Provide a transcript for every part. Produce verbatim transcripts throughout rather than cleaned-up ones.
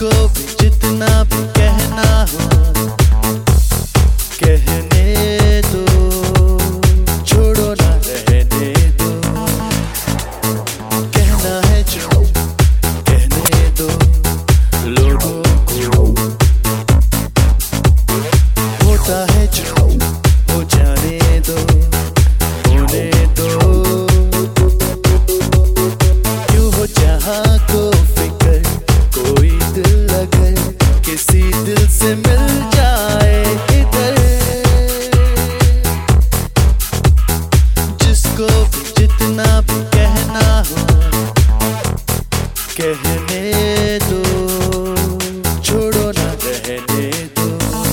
जिसको भी जितना भी कहना हो कहने दो, छोड़ो ना रहने दो। कहना है जो कहने दो लोगों को, होता है जो हो जाने दो, होने दो। क्यों हो जहाँ को फिक्र, कोई दिल अगर किसी दिल से मिल जाए इधर। जिसको भी जितना भी कहना हो कहने दो, छोड़ो ना रहने दो।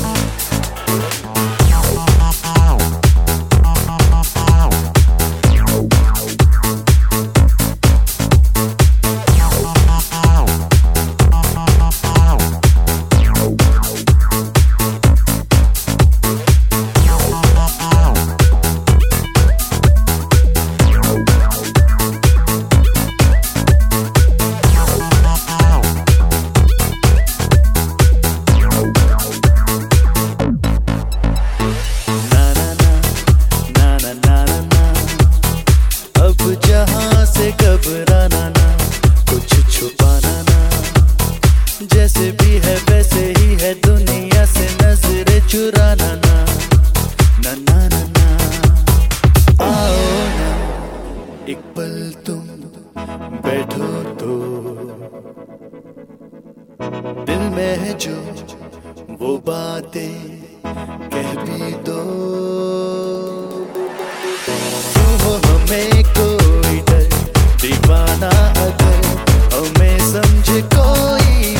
जहाँ से घबराना ना, कुछ छुपाना ना। जैसे भी है वैसे ही है, दुनिया से नजरें चुराना ना। ना ना ना ना, आओ ना एक पल तुम बैठो तो, दिल में है जो वो बातें कह भी दो। क्यों हो हमें कोई डर, दीवाना अगर हमें समझे कोई